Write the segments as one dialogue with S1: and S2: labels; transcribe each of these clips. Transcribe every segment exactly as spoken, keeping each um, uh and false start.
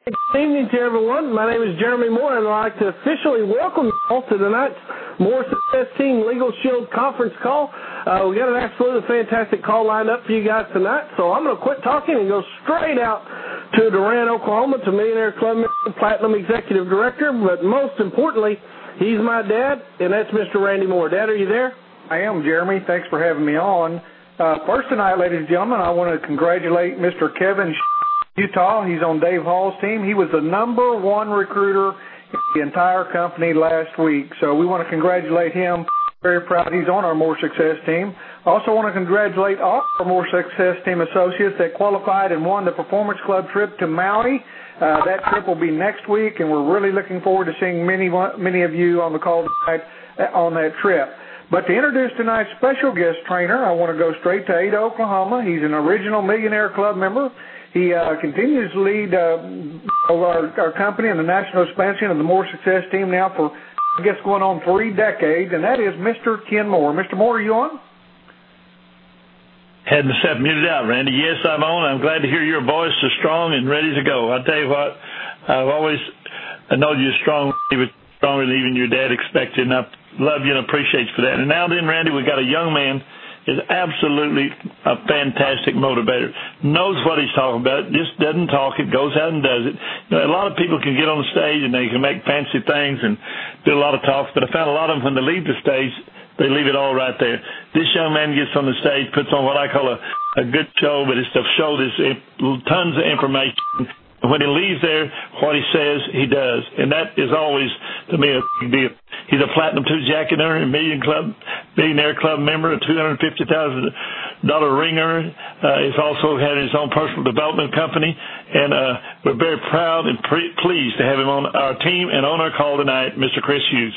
S1: Good evening to everyone. My name is Jeremy Moore, and I'd like to officially welcome you all to tonight's More Success Team Legal Shield conference call. Uh, we got an absolutely fantastic call lined up for you guys tonight, so I'm going to quit talking and go straight out to Durant, Oklahoma, to Millionaire Club member, Platinum Executive Director, but most importantly, he's my dad, and that's Mister Randy Moore. Dad, are you there?
S2: I am, Jeremy. Thanks for having me on. Uh, first tonight, ladies and gentlemen, I want to congratulate Mister Kevin Utah. He's on Dave Hall's team. He was the number one recruiter in the entire company last week. So we want to congratulate him. Very proud he's on our More Success team. I also want to congratulate all our More Success team associates that qualified and won the Performance Club trip to Maui. Uh, that trip will be next week, and we're really looking forward to seeing many, many of you on the call tonight on that trip. But to introduce tonight's special guest trainer, I want to go straight to Ada, Oklahoma. He's an original Millionaire Club member. He uh, continues to lead uh, our, our company and the national expansion of the More Success team now for, I guess, going on three decades, and that is Mister Ken Moore. Mister Moore, are you on?
S3: Had myself muted out, Randy. Yes, I'm on. I'm glad to hear your voice is strong and ready to go. I'll tell you what, I've always I know you're strong, but stronger than even your dad expected, and I love you and appreciate you for that. And now then, Randy, we got a young man is absolutely a fantastic motivator, knows what he's talking about, just doesn't talk it, goes out and does it. You know, a lot of people can get on the stage and they can make fancy things and do a lot of talks, but I found a lot of them, when they leave the stage, they leave it all right there. This young man gets on the stage, puts on what I call a, a good show, but it's to show this tons of information. And when he leaves there, what he says, he does. And that is always, to me, a big deal. He's a Platinum two jacket earner, a Million Club, Millionaire Club member, a two hundred fifty thousand dollars ring earner. Uh, he's also had his own personal development company. And uh, we're very proud and pre- pleased to have him on our team and on our call tonight, Mister Chris Hughes.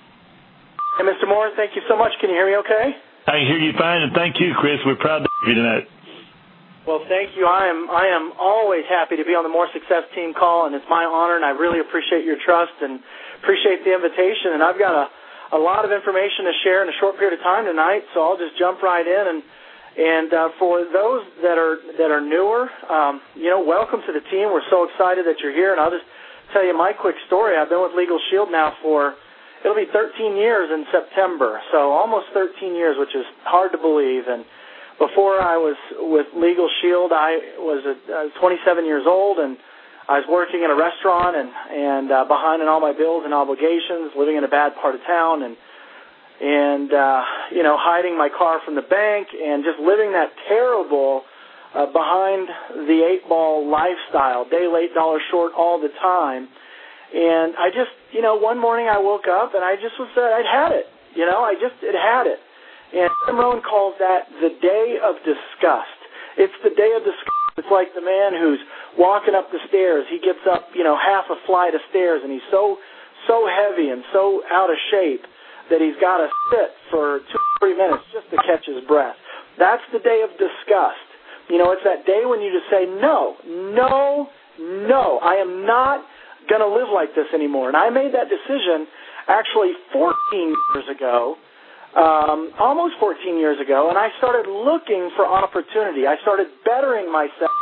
S4: Hey, Mister Moore, thank you so much. Can you hear me okay?
S3: I can hear you fine, and thank you, Chris. We're proud to have you tonight.
S4: Well, thank you. I am I am always happy to be on the More Success Team call, and it's my honor, and I really appreciate your trust and appreciate the invitation. And I've got a, a lot of information to share in a short period of time tonight, so I'll just jump right in. And and uh, for those that are that are newer, um, you know, welcome to the team. We're so excited that you're here, and I'll just tell you my quick story. I've been with Legal Shield now for, it'll be thirteen years in September, so almost thirteen years, which is hard to believe. And before I was with Legal Shield, I was, a, I was twenty-seven years old, and I was working in a restaurant and, and uh, behind in all my bills and obligations, living in a bad part of town, and, and uh, you know, hiding my car from the bank and just living that terrible uh, behind the eight ball lifestyle, day late, dollar short all the time. And I just, you know, one morning I woke up and I just was, uh, I'd had it, you know, I just, it had it. And Jim Rohn calls that the day of disgust. It's the day of disgust. It's like the man who's walking up the stairs. He gets up, you know, half a flight of stairs, and he's so so heavy and so out of shape that he's got to sit for two or three minutes just to catch his breath. That's the day of disgust. You know, it's that day when you just say, no, no, no, I am not going to live like this anymore. And I made that decision actually fourteen years ago. Um, almost fourteen years ago, and I started looking for opportunity. I started bettering myself,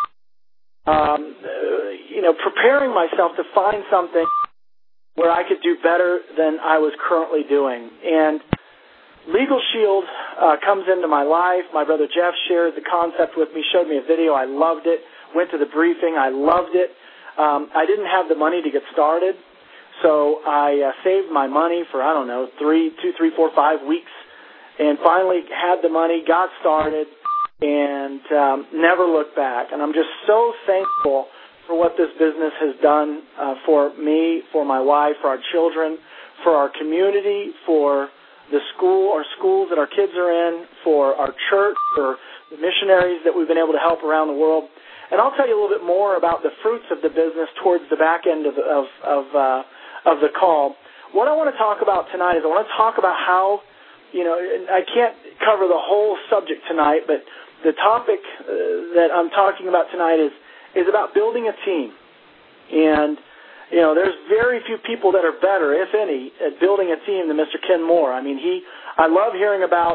S4: um, uh, you know, preparing myself to find something where I could do better than I was currently doing. And Legal Shield uh, comes into my life. My brother Jeff shared the concept with me, showed me a video. I loved it. Went to the briefing. I loved it. Um, I didn't have the money to get started. So I uh, saved my money for, I don't know, three, two, three, four, five weeks, and finally had the money, got started, and um, never looked back. And I'm just so thankful for what this business has done uh, for me, for my wife, for our children, for our community, for the school, our schools that our kids are in, for our church, for the missionaries that we've been able to help around the world. And I'll tell you a little bit more about the fruits of the business towards the back end of, of, of uh, of the call. What I want to talk about tonight is I want to talk about how, you know, I can't cover the whole subject tonight, but the topic uh, that I'm talking about tonight is, is about building a team. And, you know, there's very few people that are better, if any, at building a team than Mister Ken Moore. I mean, he, I love hearing about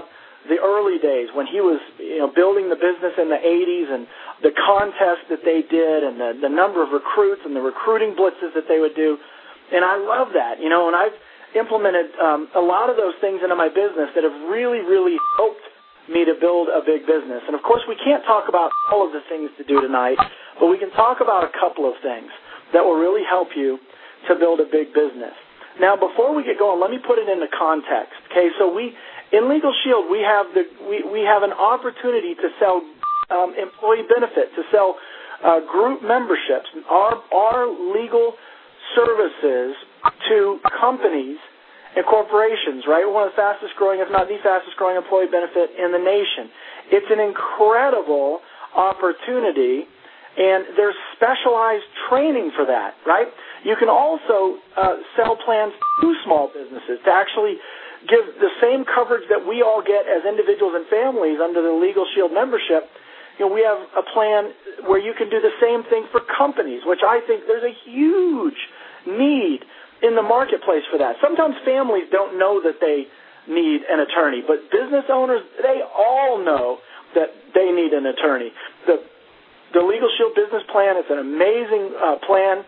S4: the early days when he was, you know, building the business in the eighties and the contests that they did and the, the number of recruits and the recruiting blitzes that they would do. And I love that, you know, and I've implemented um, a lot of those things into my business that have really, really helped me to build a big business. And, of course, we can't talk about all of the things to do tonight, but we can talk about a couple of things that will really help you to build a big business. Now, before we get going, let me put it into context, okay? So we... In Legal Shield, we have the we, we have an opportunity to sell um, employee benefit, to sell uh, group memberships, our our legal services to companies and corporations. Right, we're one of the fastest growing, if not the fastest growing, employee benefit in the nation. It's an incredible opportunity, and there's specialized training for that. Right, you can also uh, sell plans to small businesses to actually give the same coverage that we all get as individuals and families under the Legal Shield membership. You know, we have a plan where you can do the same thing for companies, which I think there's a huge need in the marketplace for that. Sometimes families don't know that they need an attorney, but business owners, they all know that they need an attorney. The the Legal Shield business plan is an amazing uh, plan,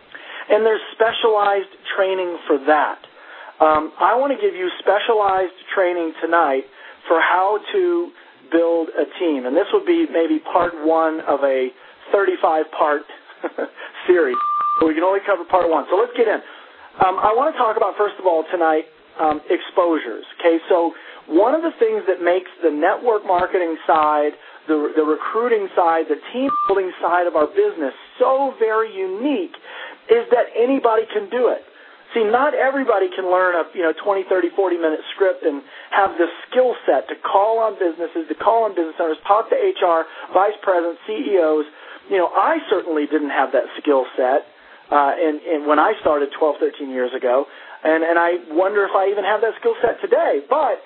S4: and there's specialized training for that. Um, I want to give you specialized training tonight for how to build a team. And this would be maybe part one of a thirty-five part series. We can only cover part one. So let's get in. Um, I want to talk about, first of all, tonight, um, exposures. Okay, so one of the things that makes the network marketing side, the, the recruiting side, the team building side of our business so very unique is that anybody can do it. See, not everybody can learn a you know twenty, thirty, forty minute script and have the skill set to call on businesses, to call on business owners, talk to H R, vice presidents, C E Os. You know, I certainly didn't have that skill set uh, in, in when I started twelve, thirteen years ago, and, and I wonder if I even have that skill set today. But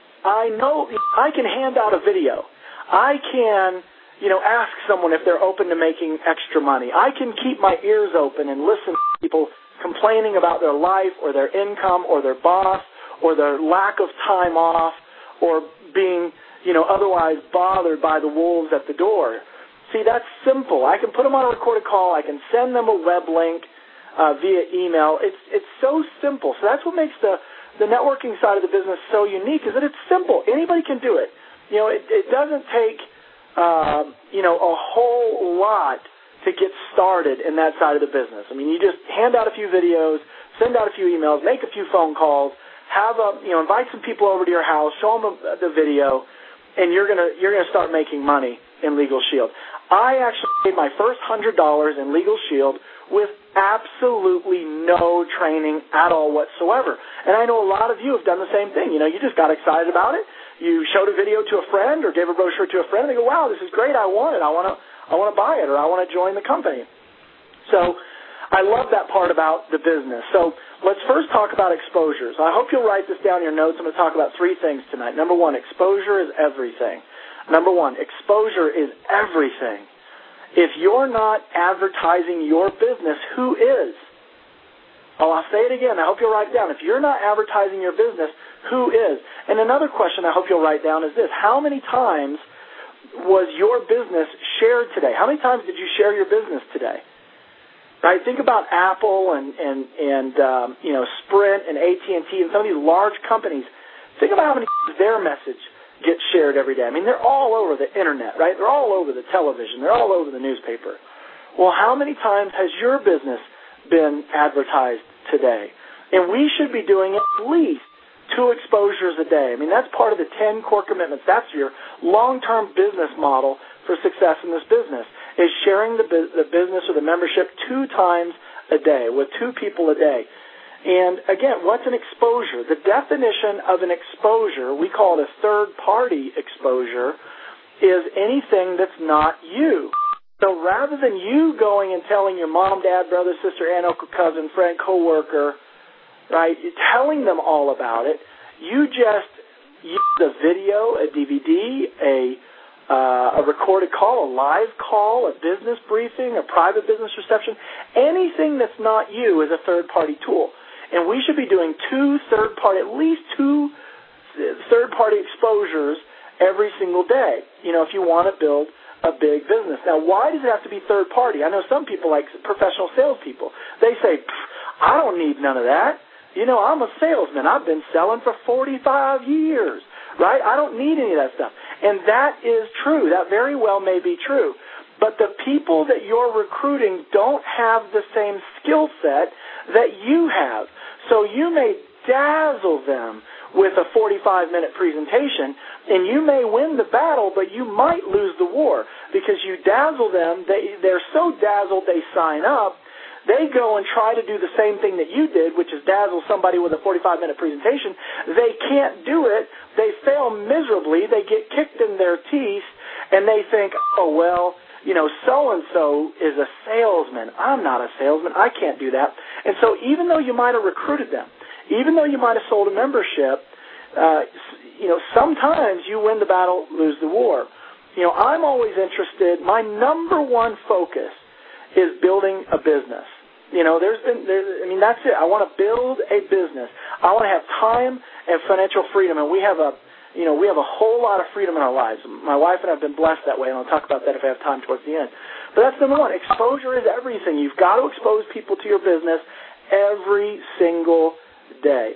S4: I know I can hand out a video. I can, you know, ask someone if they're open to making extra money. I can keep my ears open and listen to people complaining about their life or their income or their boss or their lack of time off or being, you know, otherwise bothered by the wolves at the door. See, that's simple. I can put them on a recorded call. I can send them a web link uh, via email. It's it's so simple. So that's what makes the, the networking side of the business so unique is that it's simple. Anybody can do it. You know, it, it doesn't take, uh, you know, a whole lot to get started in that side of the business. I mean, you just hand out a few videos, send out a few emails, make a few phone calls, have a, you know, invite some people over to your house, show them the video, and you're gonna you're gonna start making money in Legal Shield. I actually made my first hundred dollars in Legal Shield with absolutely no training at all whatsoever. And I know a lot of you have done the same thing. You know, you just got excited about it. You showed a video to a friend or gave a brochure to a friend, and they go, "Wow, this is great! I want it. I want to." I want to buy it or I want to join the company. So I love that part about the business. So let's first talk about exposures. I hope you'll write this down in your notes. I'm going to talk about three things tonight. Number one, exposure is everything. Number one, exposure is everything. If you're not advertising your business, who is? Oh, I'll say it again. I hope you'll write it down. If you're not advertising your business, who is? And another question I hope you'll write down is this. How many times was your business shared today? How many times did you share your business today? Right? Think about Apple and and and um, you know Sprint and A T and T and some of these large companies. Think about how many times their message gets shared every day. I mean, they're all over the internet, right? They're all over the television. They're all over the newspaper. Well, how many times has your business been advertised today? And we should be doing at least two exposures a day. I mean, that's part of the ten core commitments. That's your long-term business model for success in this business, is sharing the, bu- the business or the membership two times a day with two people a day. And, again, what's an exposure? The definition of an exposure, we call it a third-party exposure, is anything that's not you. So rather than you going and telling your mom, dad, brother, sister, aunt, uncle, cousin, friend, coworker, right, telling them all about it, you just use a video, a D V D, a uh, a recorded call, a live call, a business briefing, a private business reception. Anything that's not you is a third-party tool. And we should be doing two third-party, at least two third-party exposures every single day, you know, if you want to build a big business. Now, why does it have to be third-party? I know some people, like professional salespeople, they say, I don't need none of that. You know, I'm a salesman. I've been selling for forty-five years, right? I don't need any of that stuff. And that is true. That very well may be true. But the people that you're recruiting don't have the same skill set that you have. So you may dazzle them with a forty-five minute presentation, and you may win the battle, but you might lose the war because you dazzle them. They, they're so dazzled they sign up. They go and try to do the same thing that you did, which is dazzle somebody with a forty-five minute presentation. They can't do it. They fail miserably. They get kicked in their teeth, and they think, oh, well, you know, so-and-so is a salesman. I'm not a salesman. I can't do that. And so even though you might have recruited them, even though you might have sold a membership, uh, you know, sometimes you win the battle, lose the war. You know, I'm always interested. My number one focus is building a business. You know, there's been, there's, I mean, that's it. I want to build a business. I want to have time and financial freedom, and we have a, you know, we have a whole lot of freedom in our lives. My wife and I have been blessed that way, and I'll talk about that if I have time towards the end. But that's number one. Exposure is everything. You've got to expose people to your business every single day.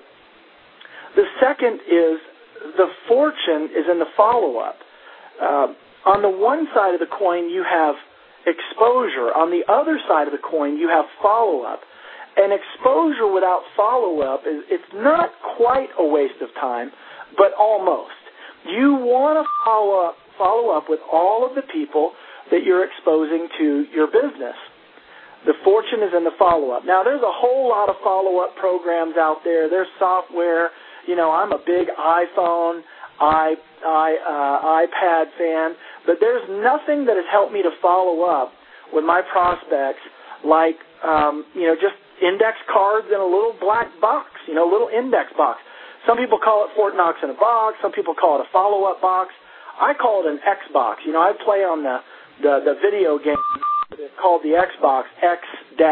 S4: The second is the fortune is in the follow-up. Uh, on the one side of the coin, you have exposure. On the other side of the coin, you have follow-up. And exposure without follow-up, is it's not quite a waste of time, but almost. You want to follow up, follow up with all of the people that you're exposing to your business. The fortune is in the follow-up. Now, there's a whole lot of follow-up programs out there. There's software. You know, I'm a big iPhone, I, I, uh, iPad fan, but there's nothing that has helped me to follow up with my prospects like, um, you know, just index cards in a little black box, you know, a little index box. Some people call it Fort Knox in a box. Some people call it a follow-up box. I call it an Xbox. You know, I play on the, the, the video game called the Xbox, X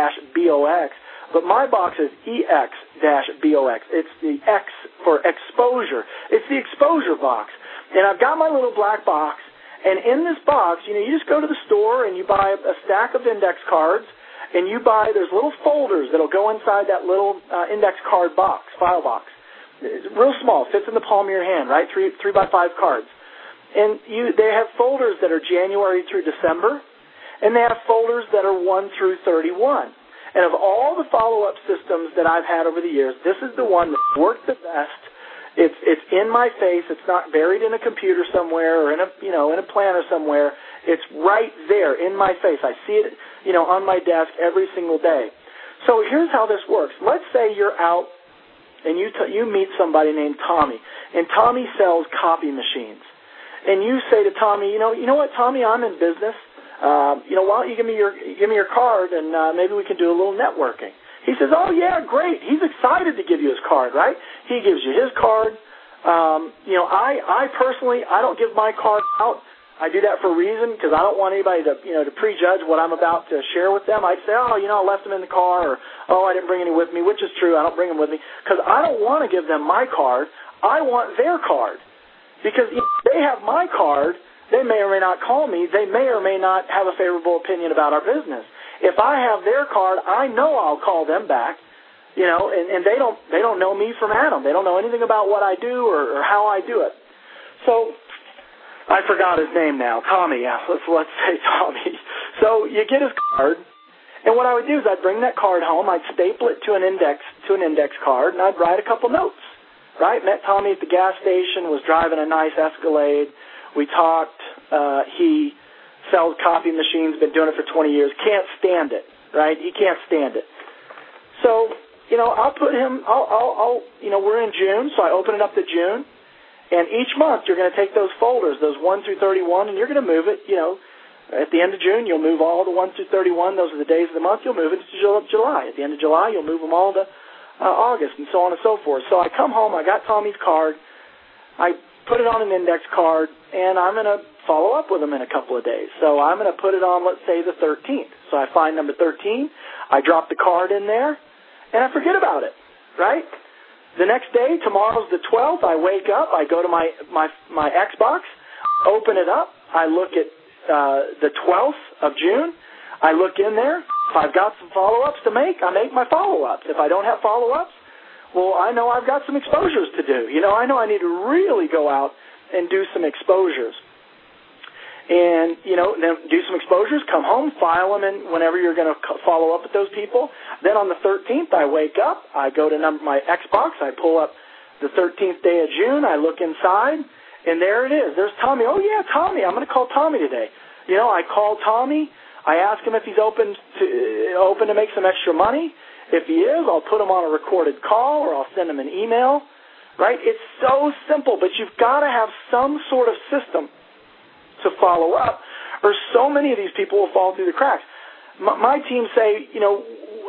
S4: B O X, but my box is E X B O X. It's the X for exposure. It's the exposure box. And I've got my little black box, and in this box, you know, you just go to the store and you buy a stack of index cards, and you buy, there's little folders that'll go inside that little uh, index card box, file box. It's real small, fits in the palm of your hand, right? Three, three by five cards. And you, they have folders that are January through December, and they have folders that are one through thirty-one. And of all the follow-up systems that I've had over the years, this is the one that worked the best. It's it's in my face. It's not buried in a computer somewhere or in a you know in a planner somewhere. It's right there in my face. I see it you know on my desk every single day. So here's how this works. Let's say you're out and you t- you meet somebody named Tommy, and Tommy sells copy machines. And you say to Tommy, you know, you know what, Tommy, I'm in business. Uh, you know, why don't you give me your give me your card, and uh, maybe we can do a little networking. He says, oh, yeah, great. He's excited to give you his card, right? He gives you his card. Um, you know, I, I personally, I don't give my card out. I do that for a reason because I don't want anybody to, you know, to prejudge what I'm about to share with them. I'd say, oh, you know, I left them in the car, or, oh, I didn't bring any with me, which is true. I don't bring them with me because I don't want to give them my card. I want their card because if they have my card, they may or may not call me. They may or may not have a favorable opinion about our business. If I have their card, I know I'll call them back, you know, and, and they don't they don't know me from Adam. They don't know anything about what I do or, or how I do it. So I forgot his name now. Tommy, yeah, let's let's say Tommy. So you get his card, and what I would do is I'd bring that card home. I'd staple it to an index to an index card, and I'd write a couple notes. Right? Met Tommy at the gas station. Was driving a nice Escalade. We talked. Uh, he sells copy machines, been doing it for twenty years, can't stand it, right? He can't stand it. So, you know, I'll put him, I'll, I'll, I'll, you know, we're in June, so I open it up to June, and each month you're going to take those folders, those one through thirty-one, and you're going to move it, you know, at the end of June, you'll move all the one through thirty-one, those are the days of the month, you'll move it to July. At the end of July, you'll move them all to uh, August, and so on and so forth. So I come home, I got Tommy's card, I put it on an index card, and I'm going to follow up with them in a couple of days. So I'm going to put it on, let's say, the thirteenth. So I find number thirteen, I drop the card in there, and I forget about it, right? The next day, tomorrow's the twelfth, I wake up, I go to my, my, my Xbox, open it up, I look at uh, the twelfth of June, I look in there, if I've got some follow-ups to make, I make my follow-ups. If I don't have follow-ups, well, I know I've got some exposures to do. You know, I know I need to really go out and do some exposures. And, you know, then do some exposures, come home, file them in whenever you're going to follow up with those people. Then on the thirteenth, I wake up, I go to number, my Xbox, I pull up the thirteenth day of June, I look inside, and there it is. There's Tommy. Oh, yeah, Tommy. I'm going to call Tommy today. You know, I call Tommy. I ask him if he's open to, open to make some extra money. If he is, I'll put him on a recorded call or I'll send him an email, right? It's so simple, but you've got to have some sort of system to follow up, or so many of these people will fall through the cracks. My, my team say, you know,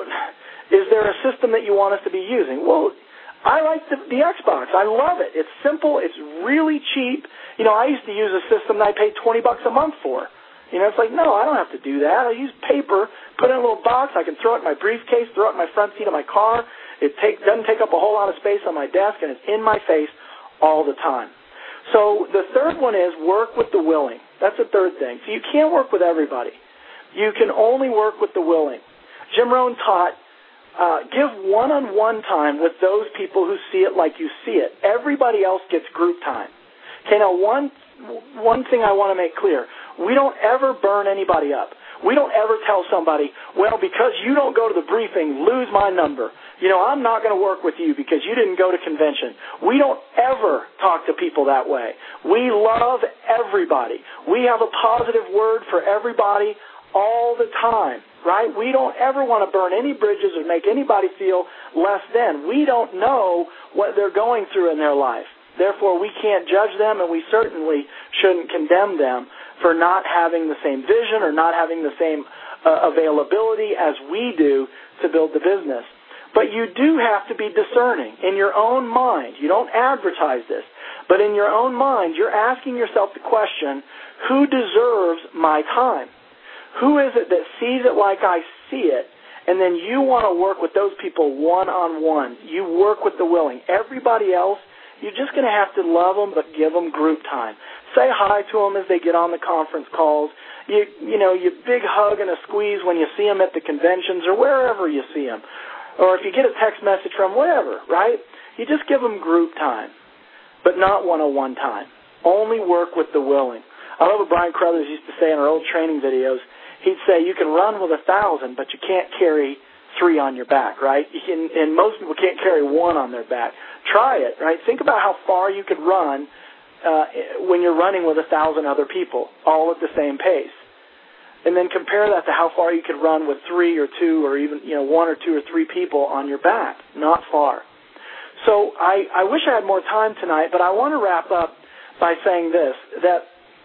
S4: is there a system that you want us to be using? Well, I like the, the Xbox. I love it. It's simple. It's really cheap. You know, I used to use a system that I paid twenty bucks a month for. You know, it's like, no, I don't have to do that. I use paper, put it in a little box. I can throw it in my briefcase, throw it in my front seat of my car. It take, doesn't take up a whole lot of space on my desk, and it's in my face all the time. So the third one is work with the willing. That's the third thing. So you can't work with everybody. You can only work with the willing. Jim Rohn taught, uh, give one-on-one time with those people who see it like you see it. Everybody else gets group time. Okay, now one, one thing I want to make clear. We don't ever burn anybody up. We don't ever tell somebody, well, because you don't go to the briefing, lose my number. You know, I'm not going to work with you because you didn't go to convention. We don't ever talk to people that way. We love everybody. We have a positive word for everybody all the time, right? We don't ever want to burn any bridges or make anybody feel less than. We don't know what they're going through in their life. Therefore, we can't judge them, and we certainly shouldn't condemn them for not having the same vision or not having the same uh, availability as we do to build the business. But you do have to be discerning in your own mind. You don't advertise this, but in your own mind, you're asking yourself the question, who deserves my time? Who is it that sees it like I see it? And then you want to work with those people one-on-one. You work with the willing. Everybody else, you're just going to have to love them, but give them group time. Say hi to them as they get on the conference calls. You, you know, you big hug and a squeeze when you see them at the conventions or wherever you see them. Or if you get a text message from whatever, right? You just give them group time, but not one-on-one time. Only work with the willing. I love what Brian Crothers used to say in our old training videos. He'd say, you can run with a thousand, but you can't carry three on your back, right? You can, and most people can't carry one on their back. Try it, right? Think about how far you could run uh, when you're running with a thousand other people, all at the same pace. And then compare that to how far you could run with three or two or even, you know, one or two or three people on your back. Not far. So I, I wish I had more time tonight, but I want to wrap up by saying this, that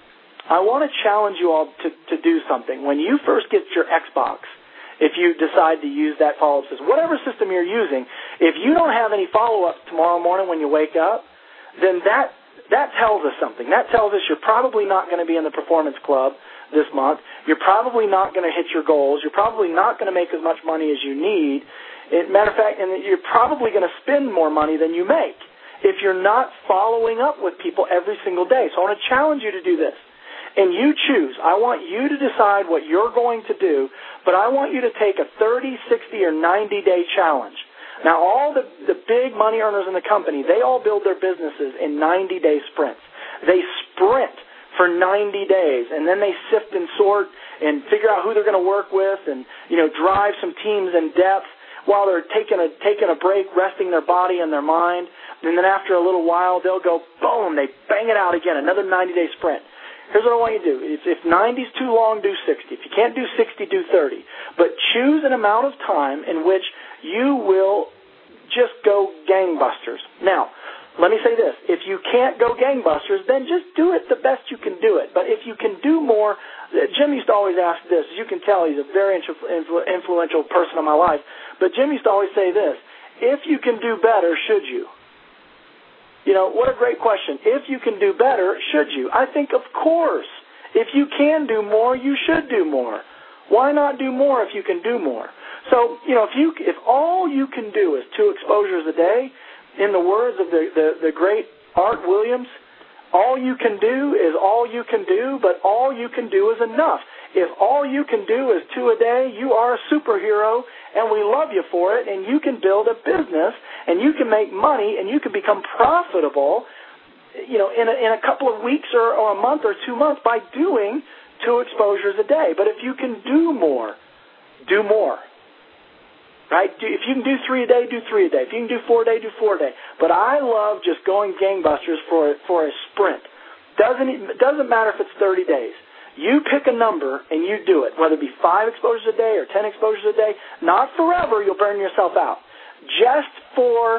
S4: I want to challenge you all to, to do something. When you first get your Xbox, if you decide to use that follow-up system, whatever system you're using, if you don't have any follow-ups tomorrow morning when you wake up, then that that tells us something. That tells us you're probably not going to be in the Performance Club this month. You're probably not going to hit your goals. You're probably not going to make as much money as you need. As a matter of fact, and you're probably going to spend more money than you make if you're not following up with people every single day. So I want to challenge you to do this. And you choose. I want you to decide what you're going to do, but I want you to take a thirty, sixty, or ninety-day challenge. Now, all the, the big money earners in the company, they all build their businesses in ninety-day sprints. They sprint for ninety days, and then they sift and sort and figure out who they're going to work with and, you know, drive some teams in depth while they're taking a, taking a break, resting their body and their mind. And then after a little while, they'll go, boom, they bang it out again, another ninety-day sprint. Here's what I want you to do. If, if ninety is too long, do sixty. If you can't do sixty, do thirty. But choose an amount of time in which you will just go gangbusters. Now, let me say this. If you can't go gangbusters, then just do it the best you can do it. But if you can do more, Jim used to always ask this. As you can tell, he's a very influ- influential person in my life. But Jim used to always say this. If you can do better, should you? You know, what a great question. If you can do better, should you? I think, of course. If you can do more, you should do more. Why not do more if you can do more? So, you know, if you if all you can do is two exposures a day, in the words of the, the, the great Art Williams, all you can do is all you can do, but all you can do is enough. If all you can do is two a day, you are a superhero, and we love you for it, and you can build a business, and you can make money, and you can become profitable, you know, in a, in a couple of weeks or, or a month or two months by doing two exposures a day. But if you can do more, do more. Right? If you can do three a day, do three a day. If you can do four a day, do four a day. But I love just going gangbusters for for a sprint. Doesn't it doesn't matter if it's thirty days. You pick a number and you do it, whether it be five exposures a day or ten exposures a day. Not forever, you'll burn yourself out. Just for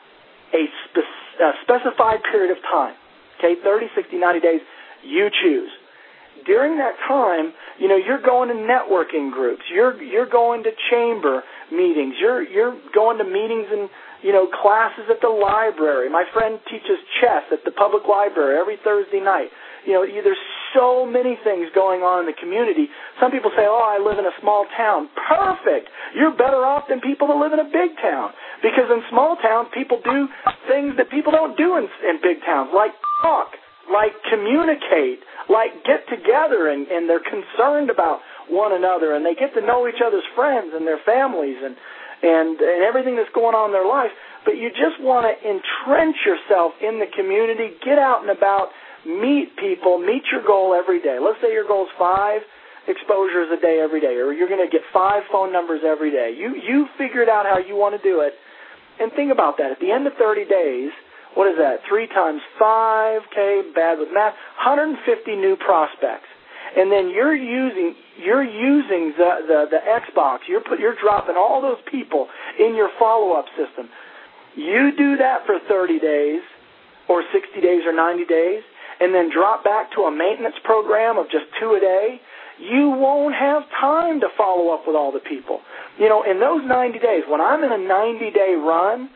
S4: a, spe- a specified period of time. Okay, thirty, sixty, ninety days, you choose. During that time, you know, you're going to networking groups. You're you're going to chamber meetings. You're you're going to meetings and, you know, classes at the library. My friend teaches chess at the public library every Thursday night. You know, there's so many things going on in the community. Some people say, oh, I live in a small town. Perfect. You're better off than people that live in a big town. Because in small towns, people do things that people don't do in, in big towns, like talk, like communicate, like get together, and, and they're concerned about one another, and they get to know each other's friends and their families and, and, and everything that's going on in their life. But you just want to entrench yourself in the community, get out and about, meet people, meet your goal every day. Let's say your goal is five exposures a day every day, or you're going to get five phone numbers every day. You you figured out how you want to do it, and think about that. At the end of thirty days, what is that? Three times five, okay, bad with math, one hundred fifty new prospects. And then you're using you're using the, the, the Xbox. You're put you're dropping all those people in your follow-up system. You do that for thirty days, or sixty days, or ninety days, and then drop back to a maintenance program of just two a day, you won't have time to follow up with all the people. You know, in those ninety days, when I'm in a ninety-day run,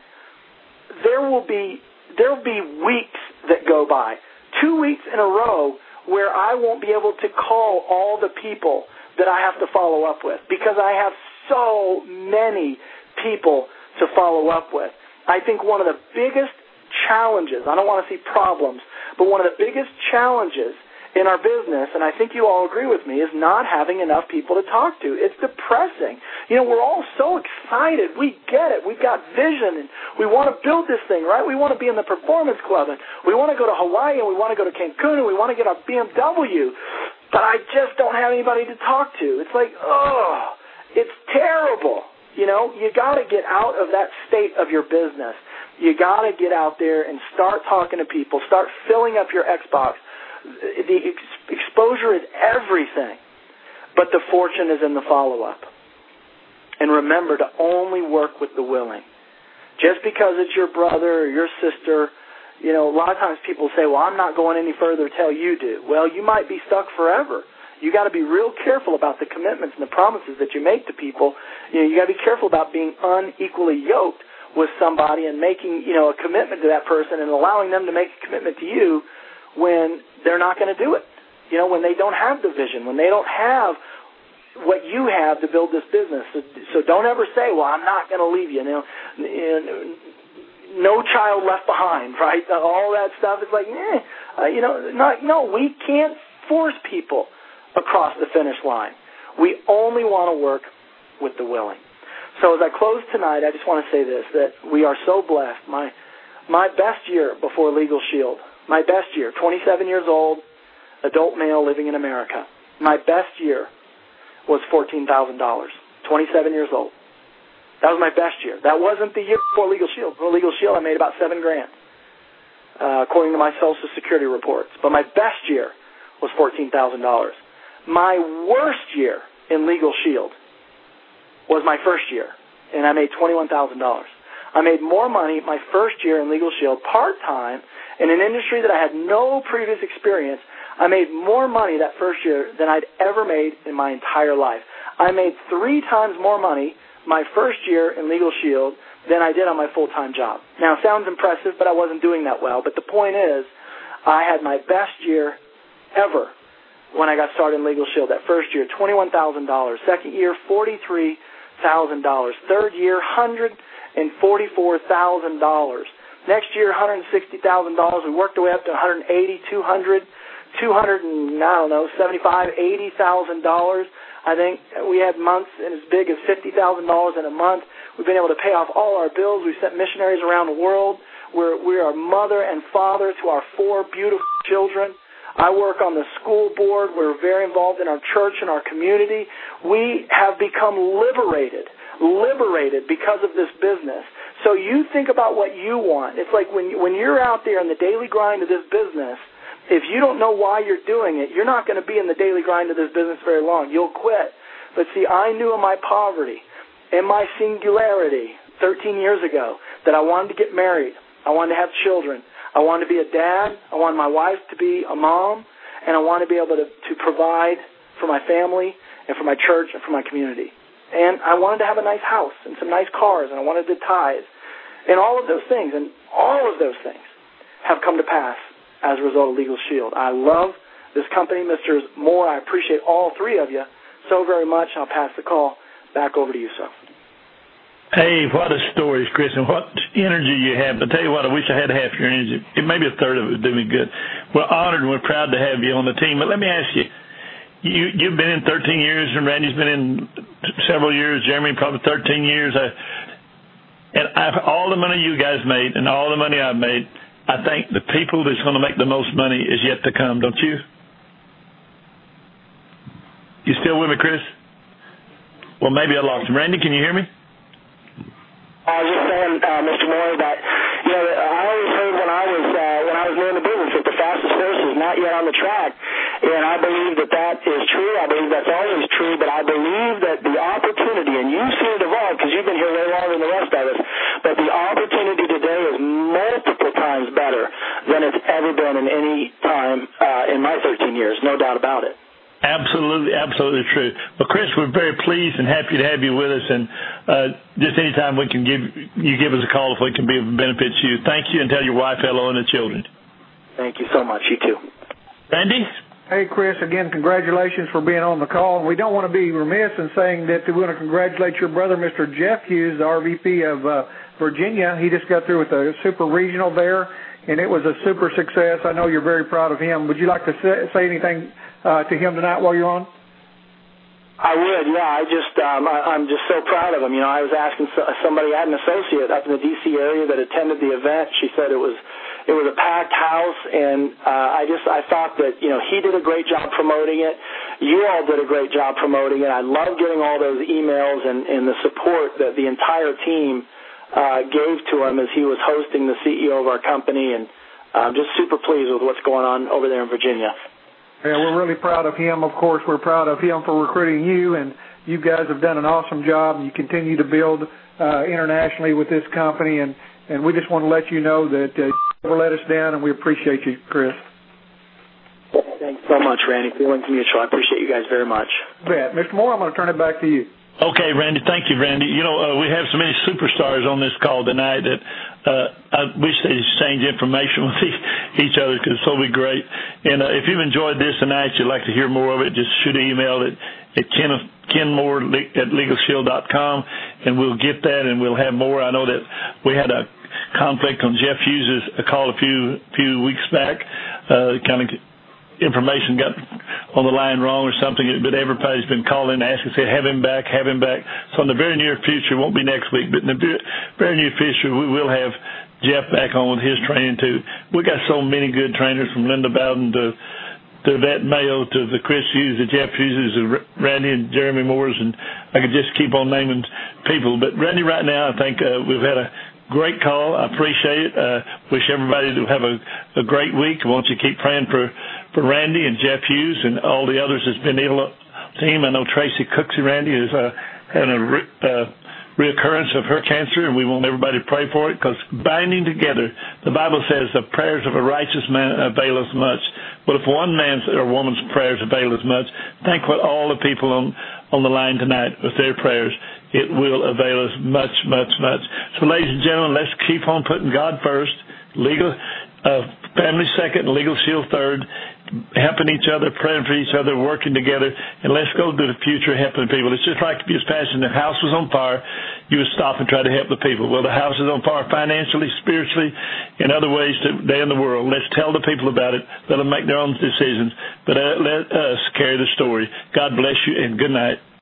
S4: there will be there will be weeks that go by, two weeks in a row where I won't be able to call all the people that I have to follow up with because I have so many people to follow up with. I think one of the biggest challenges, I don't want to see problems, but one of the biggest challenges in our business, and I think you all agree with me, is not having enough people to talk to. It's depressing. You know, we're all so excited. We get it. We've got vision, and we want to build this thing, right? We want to be in the Performance Club, and we want to go to Hawaii, and we want to go to Cancun, and we want to get a B M W, but I just don't have anybody to talk to. It's like, oh, it's terrible. You know, you got to get out of that state of your business. You got to get out there and start talking to people, start filling up your Xbox. The ex- exposure is everything, but the fortune is in the follow-up. And remember to only work with the willing. Just because it's your brother or your sister, you know, a lot of times people say, well, I'm not going any further till you do. Well, you might be stuck forever. You got to be real careful about the commitments and the promises that you make to people. You know, you got to be careful about being unequally yoked with somebody and making, you know, a commitment to that person and allowing them to make a commitment to you when they're not going to do it. You know, when they don't have the vision, when they don't have what you have to build this business. So, so don't ever say, well, I'm not going to leave you. You know, no child left behind, right? All that stuff is like, eh, uh, you know, not, no, we can't force people across the finish line. We only want to work with the willing. So as I close tonight, I just want to say this, that we are so blessed. My my best year before Legal Shield, my best year, twenty-seven years old, adult male living in America. My best year was fourteen thousand dollars, twenty-seven years old. That was my best year. That wasn't the year before Legal Shield. Before Legal Shield, I made about seven grand, uh, according to my Social Security reports. But my best year was fourteen thousand dollars. My worst year in Legal Shield was my first year, and I made twenty-one thousand dollars. I made more money my first year in Legal Shield part-time in an industry that I had no previous experience. I made more money that first year than I'd ever made in my entire life. I made three times more money my first year in Legal Shield than I did on my full-time job. Now, it sounds impressive, but I wasn't doing that well. But the point is, I had my best year ever when I got started in Legal Shield. That first year, twenty-one thousand dollars. Second year, forty-three thousand dollars. Third year, one hundred forty-four thousand dollars. Next year, one hundred sixty thousand dollars. We worked our way up to one hundred eighty, two hundred, two hundred, and I don't know, seventy-five, eighty thousand dollars. I think we had months as big as fifty thousand dollars in a month. We've been able to pay off all our bills. We've sent missionaries around the world. We're, we are mother and father to our four beautiful children. I work on the school board. We're very involved in our church and our community. We have become liberated, liberated because of this business. So you think about what you want. It's like when, when you're out there in the daily grind of this business, if you don't know why you're doing it, you're not going to be in the daily grind of this business very long. You'll quit. But see, I knew in my poverty, in my singularity, thirteen years ago, that I wanted to get married. I wanted to have children. I wanted to be a dad. I wanted my wife to be a mom. And I wanted to be able to, to provide for my family and for my church and for my community. And I wanted to have a nice house and some nice cars, and I wanted to tithe. And all of those things, and all of those things have come to pass as a result of Legal Shield. I love this company, Mister Moore. I appreciate all three of you so very much. I'll pass the call back over to you, sir.
S3: Hey, what a story, Chris, and what energy you have. I tell you what, I wish I had half your energy. Maybe a third of it would do me good. We're honored and we're proud to have you on the team. But let me ask you, you you've been in thirteen years, and Randy's been in several years, Jeremy probably thirteen years. I, and I, all the money you guys made and all the money I've made, I think the people that's going to make the most money is yet to come, don't you? You still with me, Chris? Well, maybe I lost him. Randy, can you hear me?
S5: I was just saying, uh, Mister Moore, that you know I always heard when I was uh, when I was new in the business that the fastest horse is not yet on the track, and I believe that that is true. I believe that's always true, but I believe that the opportunity, and you've seen it evolve because you've been here way longer than the rest of us, but the opportunity today is multiple times better than it's ever been in any time uh, in my thirteen years, no doubt about it.
S3: Absolutely, absolutely true. Well, Chris, we're very pleased and happy to have you with us, and uh, just anytime we can give you give us a call if we can be of benefit to you. Thank you, and tell your wife hello and the children.
S5: Thank you so much. You too.
S3: Randy?
S2: Hey, Chris, again, congratulations for being on the call. And we don't want to be remiss in saying that we want to congratulate your brother, Mister Jeff Hughes, the R V P of uh, Virginia. He just got through with a super regional there, and it was a super success. I know you're very proud of him. Would you like to say, say anything Uh, to him tonight while you're on?
S5: I would, yeah. I just, um, I, I'm just so proud of him. You know, I was asking so, somebody, I had an associate up in the D C area that attended the event. She said it was, it was a packed house, and uh, I just, I thought that, you know, he did a great job promoting it. You all did a great job promoting it. I love getting all those emails and, and the support that the entire team uh, gave to him as he was hosting the C E O of our company, and I'm just super pleased with what's going on over there in Virginia.
S2: Yeah, we're really proud of him. Of course, we're proud of him for recruiting you, and you guys have done an awesome job, and you continue to build uh, internationally with this company, and, and we just want to let you know that uh, you never let us down, and we appreciate you, Chris.
S5: Thanks so much, Randy. Feelings mutual. I appreciate you guys very much.
S2: Bet. Mister Moore, I'm going to turn it back to you.
S3: Okay, Randy. Thank you, Randy. You know, uh, we have so many superstars on this call tonight that uh, I wish they exchange information with each other because it'll be great. And uh, if you've enjoyed this tonight, you'd like to hear more of it, just shoot an email at, at Ken, Ken Moore at Legal Shield dot com, and we'll get that, and we'll have more. I know that we had a conflict on Jeff Hughes' call a few few weeks back, uh, kind of information got on the line wrong or something, but everybody's been calling and asking, say, have him back, have him back. So in the very near future, it won't be next week, but in the very near future, we will have Jeff back on with his training too. We got so many good trainers, from Linda Bowden to to Vet Mayo to the Chris Hughes, the Jeff Hughes, the Randy and Jeremy Moores, and I could just keep on naming people. But Randy, right now, I think uh, we've had a great call. I appreciate it. Uh, wish everybody to have a, a great week. Won't you keep praying for for Randy and Jeff Hughes and all the others that's been ill team. I know Tracy Cooksey, Randy, is uh, having a re- uh, reoccurrence of her cancer, and we want everybody to pray for it, because binding together, the Bible says the prayers of a righteous man avail us much. But if one man's or woman's prayers avail us much, think what all the people on, on the line tonight with their prayers, it will avail us much, much, much. So, ladies and gentlemen, let's keep on putting God first. Legal uh, family second, and Legal Shield third, helping each other, praying for each other, working together, and let's go to the future helping people. It's just like if you was passing, the house was on fire, you would stop and try to help the people. Well, the house is on fire financially, spiritually, in other ways today in the world. Let's tell the people about it. Let them make their own decisions, but uh, let us carry the story. God bless you, and good night.